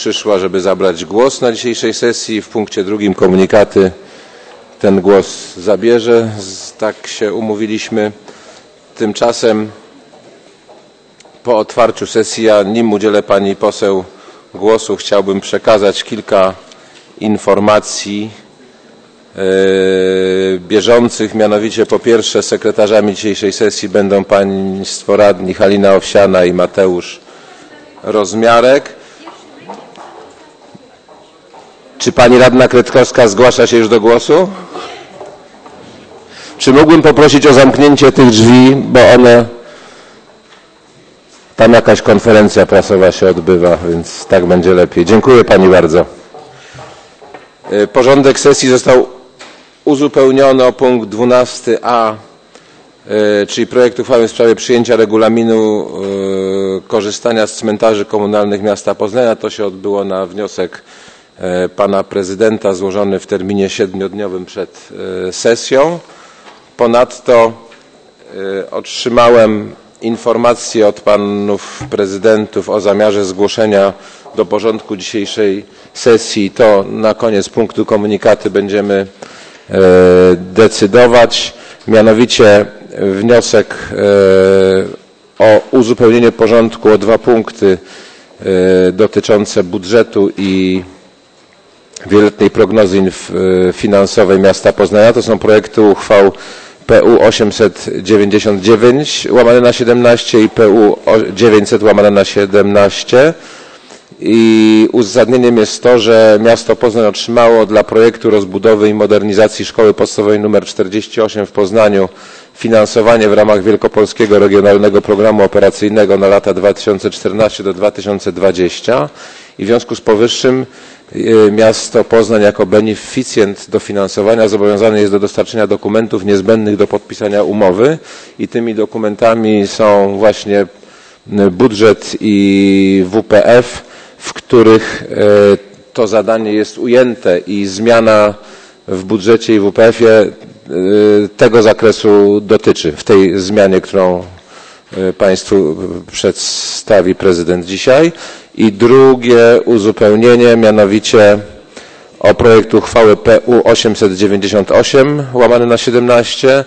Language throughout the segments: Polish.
przyszła, żeby zabrać głos na dzisiejszej sesji. W punkcie drugim komunikaty ten głos zabierze. Tak się umówiliśmy. Tymczasem po otwarciu sesji, a nim udzielę pani poseł głosu, chciałbym przekazać kilka informacji bieżących. Mianowicie po pierwsze sekretarzami dzisiejszej sesji będą państwo radni Halina Owsiana i Mateusz Rozmiarek. Czy pani radna Kretkowska zgłasza się już do głosu? Czy mógłbym poprosić o zamknięcie tych drzwi, bo one... Tam jakaś konferencja prasowa się odbywa, więc tak będzie lepiej. Dziękuję pani bardzo. Porządek sesji został uzupełniony o punkt 12a, czyli projekt uchwały w sprawie przyjęcia regulaminu korzystania z cmentarzy komunalnych miasta Poznania. To się odbyło na wniosek pana prezydenta złożony w terminie 7-dniowym przed sesją. Ponadto otrzymałem informację od panów prezydentów o zamiarze zgłoszenia do porządku dzisiejszej sesji. To na koniec punktu komunikaty będziemy decydować. Mianowicie wniosek o uzupełnienie porządku o 2 punkty dotyczące budżetu i wieloletniej prognozy finansowej miasta Poznania. To są projekty uchwał PU 899/17 i PU 900/17. I uzasadnieniem jest to, że miasto Poznań otrzymało dla projektu rozbudowy i modernizacji szkoły podstawowej nr 48 w Poznaniu finansowanie w ramach Wielkopolskiego Regionalnego Programu Operacyjnego na lata 2014 do 2020 i w związku z powyższym miasto Poznań jako beneficjent dofinansowania zobowiązane jest do dostarczenia dokumentów niezbędnych do podpisania umowy i tymi dokumentami są właśnie budżet i WPF, w których to zadanie jest ujęte i zmiana w budżecie i WPF-ie tego zakresu dotyczy w tej zmianie, którą państwu przedstawi prezydent dzisiaj. I drugie uzupełnienie, mianowicie o projekt uchwały PU 898/17.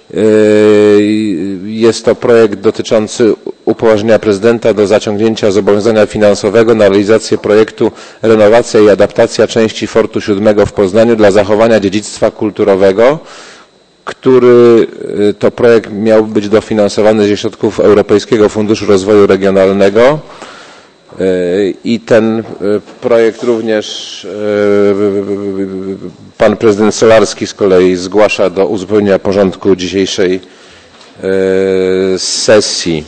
Jest to projekt dotyczący upoważnienia prezydenta do zaciągnięcia zobowiązania finansowego na realizację projektu renowacja i adaptacja części Fortu 7 w Poznaniu dla zachowania dziedzictwa kulturowego, który to projekt miał być dofinansowany ze środków Europejskiego Funduszu Rozwoju Regionalnego. I ten projekt również pan prezydent Solarski z kolei zgłasza do uzupełnienia porządku dzisiejszej sesji.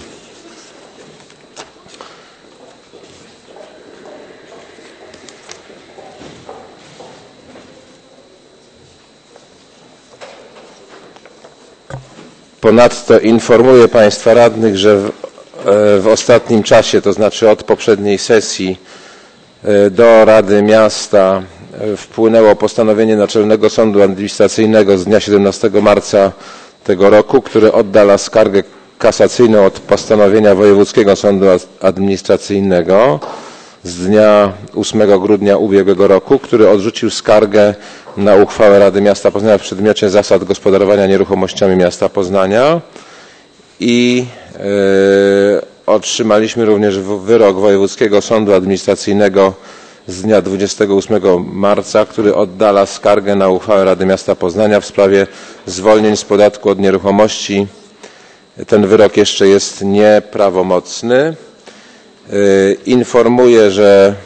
Ponadto informuję państwa radnych, że w ostatnim czasie, to znaczy od poprzedniej sesji, do Rady Miasta wpłynęło postanowienie Naczelnego Sądu Administracyjnego z dnia 17 marca tego roku, które oddala skargę kasacyjną od postanowienia Wojewódzkiego Sądu Administracyjnego z dnia 8 grudnia ubiegłego roku, który odrzucił skargę na uchwałę Rady Miasta Poznania w przedmiocie zasad gospodarowania nieruchomościami miasta Poznania i otrzymaliśmy również wyrok Wojewódzkiego Sądu Administracyjnego z dnia 28 marca, który oddala skargę na uchwałę Rady Miasta Poznania w sprawie zwolnień z podatku od nieruchomości. Ten wyrok jeszcze jest nieprawomocny. Informuję, że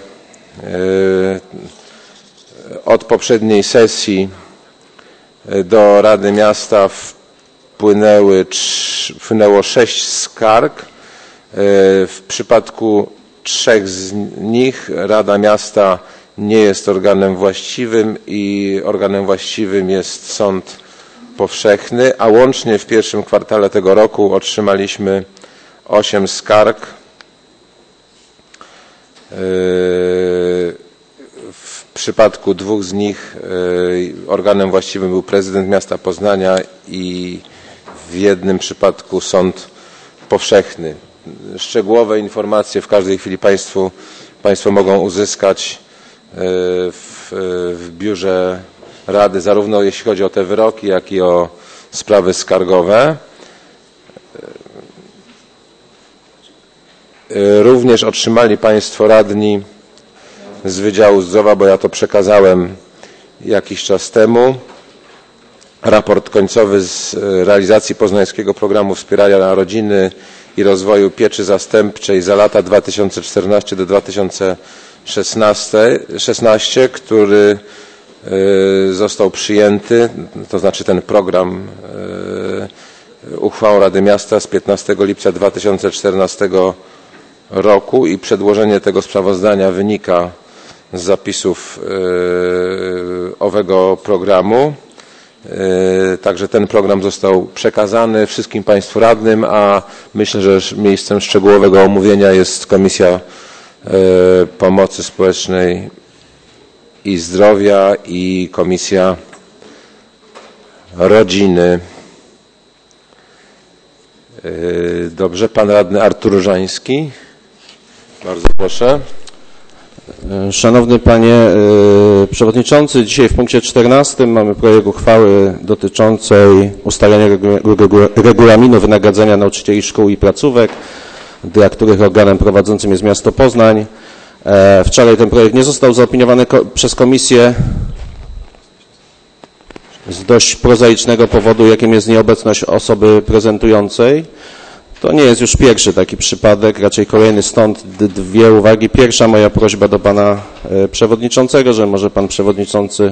od poprzedniej sesji do Rady Miasta wpłynęło 6 skarg. W przypadku 3 z nich Rada Miasta nie jest organem właściwym i organem właściwym jest Sąd Powszechny, a łącznie w pierwszym kwartale tego roku otrzymaliśmy 8 skarg. W przypadku 2 z nich organem właściwym był prezydent miasta Poznania i w jednym przypadku Sąd Powszechny. Szczegółowe informacje w każdej chwili państwu Państwo mogą uzyskać w biurze Rady, zarówno jeśli chodzi o te wyroki, jak i o sprawy skargowe. Również otrzymali Państwo radni z Wydziału Zdrowia, bo ja to przekazałem jakiś czas temu, raport końcowy z realizacji Poznańskiego Programu Wspierania Rodziny i Rozwoju Pieczy Zastępczej za lata 2014 do 2016, który został przyjęty, to znaczy ten program uchwałą Rady Miasta z 15 lipca 2014 roku i przedłożenie tego sprawozdania wynika z zapisów owego programu. Także ten program został przekazany wszystkim Państwu radnym, a myślę, że miejscem szczegółowego omówienia jest Komisja Pomocy Społecznej i Zdrowia i Komisja Rodziny. Dobrze, Pan Radny Artur Różański. Bardzo proszę. Szanowny Panie Przewodniczący, dzisiaj w punkcie 14 mamy projekt uchwały dotyczącej ustalenia regulaminu wynagradzania nauczycieli szkół i placówek, dla których organem prowadzącym jest miasto Poznań. Wczoraj ten projekt nie został zaopiniowany przez komisję z dość prozaicznego powodu, jakim jest nieobecność osoby prezentującej. To nie jest już pierwszy taki przypadek, raczej kolejny, stąd dwie uwagi. Pierwsza moja prośba do Pana Przewodniczącego, że może Pan Przewodniczący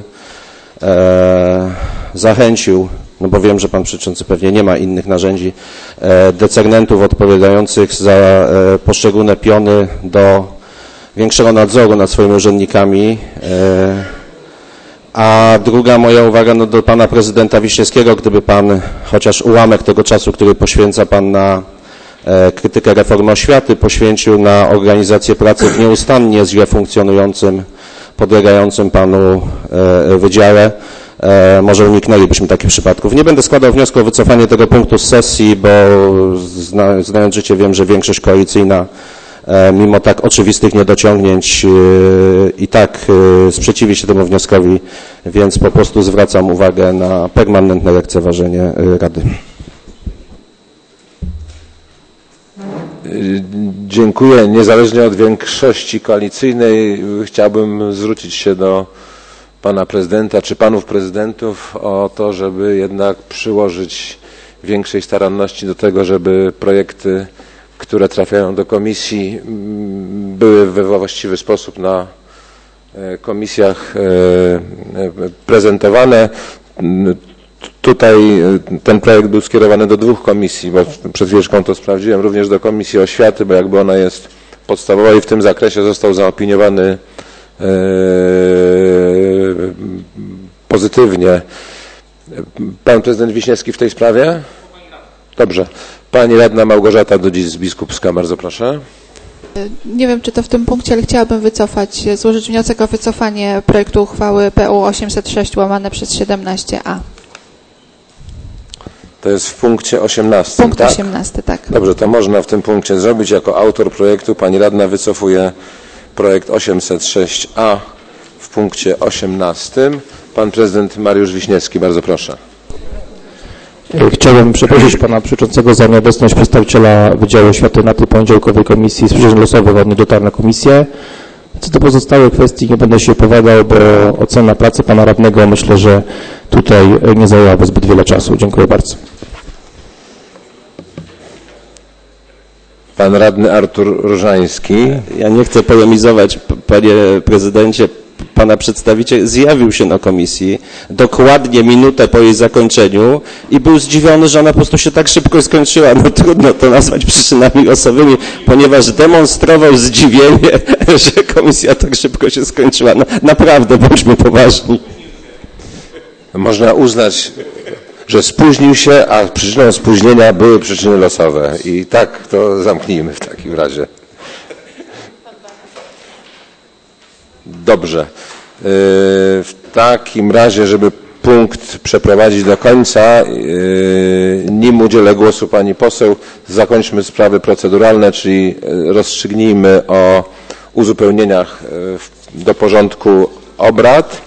zachęcił, no bo wiem, że Pan Przewodniczący pewnie nie ma innych narzędzi, decernentów odpowiadających za poszczególne piony do większego nadzoru nad swoimi urzędnikami. A druga moja uwaga do Pana Prezydenta Wiśniewskiego, gdyby Pan chociaż ułamek tego czasu, który poświęca Pan na krytykę reformy oświaty, poświęcił na organizację pracy w nieustannie źle funkcjonującym, podlegającym Panu wydziale, może uniknęlibyśmy takich przypadków. Nie będę składał wniosku o wycofanie tego punktu z sesji, bo znając życie wiem, że większość koalicyjna mimo tak oczywistych niedociągnięć i tak sprzeciwi się temu wnioskowi, więc po prostu zwracam uwagę na permanentne lekceważenie Rady. Dziękuję. Niezależnie od większości koalicyjnej chciałbym zwrócić się do Pana Prezydenta czy Panów Prezydentów o to, żeby jednak przyłożyć większej staranności do tego, żeby projekty, które trafiają do komisji, były we właściwy sposób na komisjach prezentowane. Tutaj ten projekt był skierowany do dwóch komisji, bo przed chwileczką to sprawdziłem, również do Komisji Oświaty, bo jakby ona jest podstawowa i w tym zakresie został zaopiniowany pozytywnie. Pan Prezydent Wiśniewski w tej sprawie? Dobrze. Pani Radna Małgorzata Dudzic-Biskupska, bardzo proszę. Nie wiem, czy to w tym punkcie, ale chciałabym złożyć wniosek o wycofanie projektu uchwały PU 806/17A. To jest w punkcie 18, Punkt tak? 18, tak. Dobrze, to można w tym punkcie zrobić. Jako autor projektu pani Radna wycofuje projekt 806A w punkcie 18. Pan Prezydent Mariusz Wiśniewski, bardzo proszę. Chciałbym przeprosić Pana Przewodniczącego za nieobecność przedstawiciela Wydziału Oświaty na tej poniedziałkowej komisji z przyczyn losowych, on nie dotarł na komisję. Co do pozostałych kwestii nie będę się opowiadał, bo ocena pracy Pana Radnego myślę, że tutaj nie zajęłaby zbyt wiele czasu. Dziękuję bardzo. Pan Radny Artur Różański. Ja nie chcę polemizować, Panie Prezydencie. Pana przedstawiciel zjawił się na komisji dokładnie minutę po jej zakończeniu i był zdziwiony, że ona po prostu się tak szybko skończyła. No trudno to nazwać przyczynami losowymi, ponieważ demonstrował zdziwienie, że komisja tak szybko się skończyła. No, naprawdę, bądźmy poważni. Można uznać, że spóźnił się, a przyczyną spóźnienia były przyczyny losowe. I tak to zamknijmy w takim razie. Dobrze. W takim razie, żeby punkt przeprowadzić do końca, nim udzielę głosu pani poseł, zakończmy sprawy proceduralne, czyli rozstrzygnijmy o uzupełnieniach do porządku obrad.